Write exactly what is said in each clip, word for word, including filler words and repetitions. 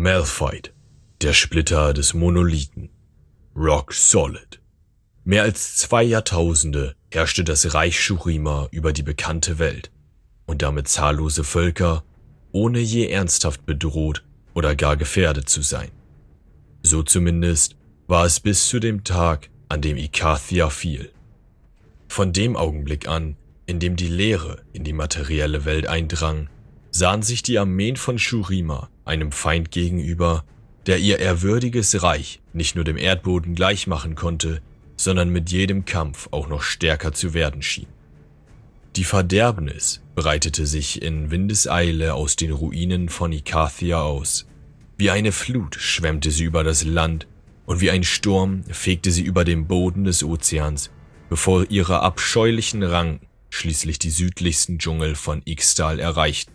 Malphite, der Splitter des Monolithen. Rock Solid. Mehr als zwei Jahrtausende herrschte das Reich Shurima über die bekannte Welt und damit zahllose Völker, ohne je ernsthaft bedroht oder gar gefährdet zu sein. So zumindest war es bis zu dem Tag, an dem Ikathia fiel. Von dem Augenblick an, in dem die Leere in die materielle Welt eindrang, sahen sich die Armeen von Shurima einem Feind gegenüber, der ihr ehrwürdiges Reich nicht nur dem Erdboden gleichmachen konnte, sondern mit jedem Kampf auch noch stärker zu werden schien. Die Verderbnis breitete sich in Windeseile aus den Ruinen von Ikathia aus. Wie eine Flut schwemmte sie über das Land und wie ein Sturm fegte sie über den Boden des Ozeans, bevor ihre abscheulichen Ranken schließlich die südlichsten Dschungel von Ixtal erreichten.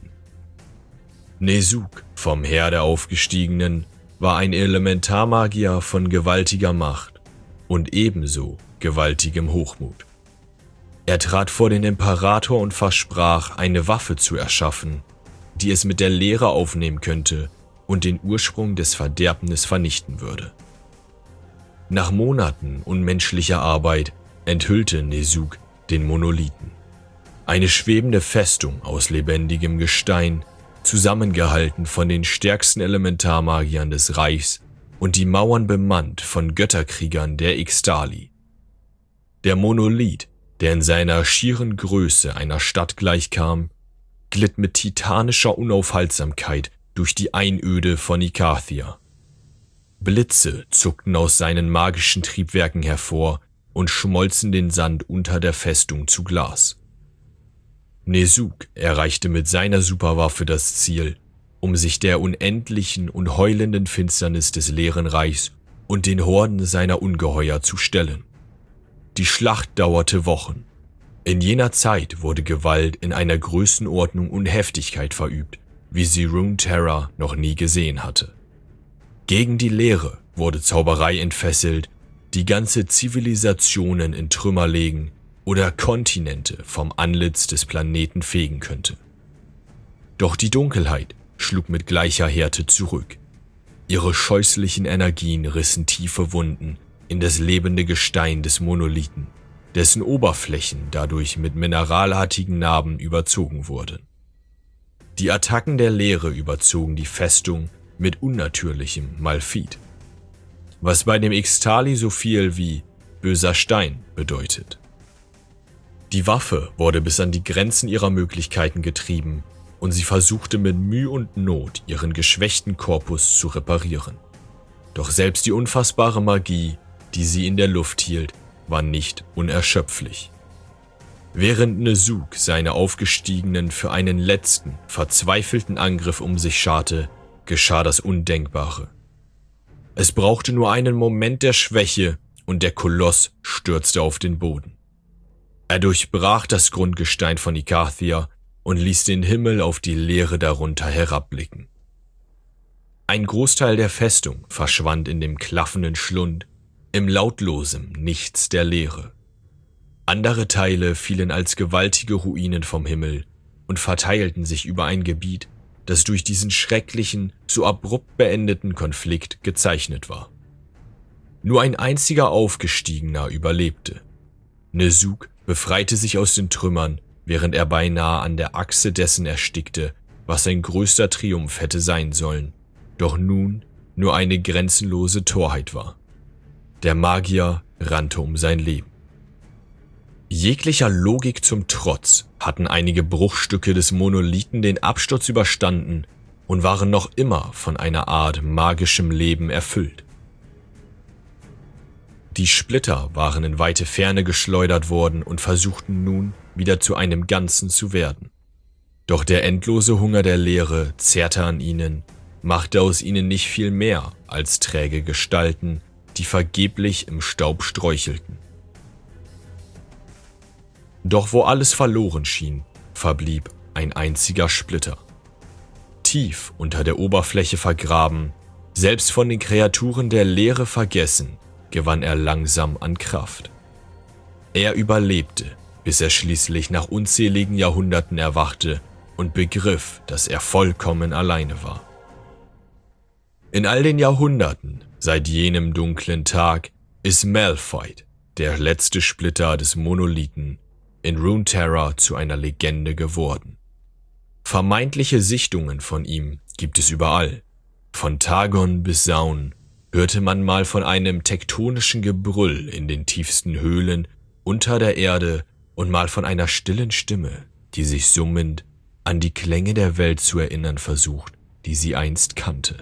Nezuk, vom Heer der Aufgestiegenen, war ein Elementarmagier von gewaltiger Macht und ebenso gewaltigem Hochmut. Er trat vor den Imperator und versprach, eine Waffe zu erschaffen, die es mit der Leere aufnehmen könnte und den Ursprung des Verderbnis vernichten würde. Nach Monaten unmenschlicher Arbeit enthüllte Nezuk den Monolithen. Eine schwebende Festung aus lebendigem Gestein, zusammengehalten von den stärksten Elementarmagiern des Reichs und die Mauern bemannt von Götterkriegern der Ixtali. Der Monolith, der in seiner schieren Größe einer Stadt gleichkam, glitt mit titanischer Unaufhaltsamkeit durch die Einöde von Ikathia. Blitze zuckten aus seinen magischen Triebwerken hervor und schmolzen den Sand unter der Festung zu Glas. Nezuk erreichte mit seiner Superwaffe das Ziel, um sich der unendlichen und heulenden Finsternis des leeren Reichs und den Horden seiner Ungeheuer zu stellen. Die Schlacht dauerte Wochen. In jener Zeit wurde Gewalt in einer Größenordnung und Heftigkeit verübt, wie sie Runeterra noch nie gesehen hatte. Gegen die Leere wurde Zauberei entfesselt, die ganze Zivilisationen in Trümmer legen oder Kontinente vom Antlitz des Planeten fegen könnte. Doch die Dunkelheit schlug mit gleicher Härte zurück. Ihre scheußlichen Energien rissen tiefe Wunden in das lebende Gestein des Monolithen, dessen Oberflächen dadurch mit mineralartigen Narben überzogen wurden. Die Attacken der Leere überzogen die Festung mit unnatürlichem Malphit, was bei dem Ixtali so viel wie böser Stein bedeutet. Die Waffe wurde bis an die Grenzen ihrer Möglichkeiten getrieben und sie versuchte mit Mühe und Not, ihren geschwächten Korpus zu reparieren. Doch selbst die unfassbare Magie, die sie in der Luft hielt, war nicht unerschöpflich. Während Nezuk seine Aufgestiegenen für einen letzten, verzweifelten Angriff um sich scharte, geschah das Undenkbare. Es brauchte nur einen Moment der Schwäche und der Koloss stürzte auf den Boden. Er durchbrach das Grundgestein von Ikathia und ließ den Himmel auf die Leere darunter herabblicken. Ein Großteil der Festung verschwand in dem klaffenden Schlund, im lautlosem Nichts der Leere. Andere Teile fielen als gewaltige Ruinen vom Himmel und verteilten sich über ein Gebiet, das durch diesen schrecklichen, so abrupt beendeten Konflikt gezeichnet war. Nur ein einziger Aufgestiegener überlebte. Nezuk befreite sich aus den Trümmern, während er beinahe an der Achse dessen erstickte, was sein größter Triumph hätte sein sollen, doch nun nur eine grenzenlose Torheit war. Der Magier rannte um sein Leben. Jeglicher Logik zum Trotz hatten einige Bruchstücke des Monolithen den Absturz überstanden und waren noch immer von einer Art magischem Leben erfüllt. Die Splitter waren in weite Ferne geschleudert worden und versuchten nun, wieder zu einem Ganzen zu werden. Doch der endlose Hunger der Leere zehrte an ihnen, machte aus ihnen nicht viel mehr als träge Gestalten, die vergeblich im Staub streuchelten. Doch wo alles verloren schien, verblieb ein einziger Splitter. Tief unter der Oberfläche vergraben, selbst von den Kreaturen der Leere vergessen, gewann er langsam an Kraft. Er überlebte, bis er schließlich nach unzähligen Jahrhunderten erwachte und begriff, dass er vollkommen alleine war. In all den Jahrhunderten, seit jenem dunklen Tag, ist Malphite, der letzte Splitter des Monolithen, in Runeterra zu einer Legende geworden. Vermeintliche Sichtungen von ihm gibt es überall. Von Targon bis Zaun hörte man mal von einem tektonischen Gebrüll in den tiefsten Höhlen unter der Erde und mal von einer stillen Stimme, die sich summend an die Klänge der Welt zu erinnern versucht, die sie einst kannte.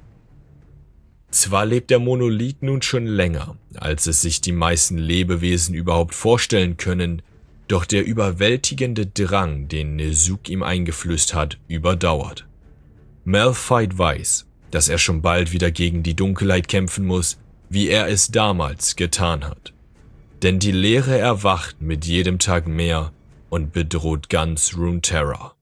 Zwar lebt der Monolith nun schon länger, als es sich die meisten Lebewesen überhaupt vorstellen können, doch der überwältigende Drang, den Nezuk ihm eingeflößt hat, überdauert. Malphite weiß, dass er schon bald wieder gegen die Dunkelheit kämpfen muss, wie er es damals getan hat. Denn die Leere erwacht mit jedem Tag mehr und bedroht ganz Runeterra.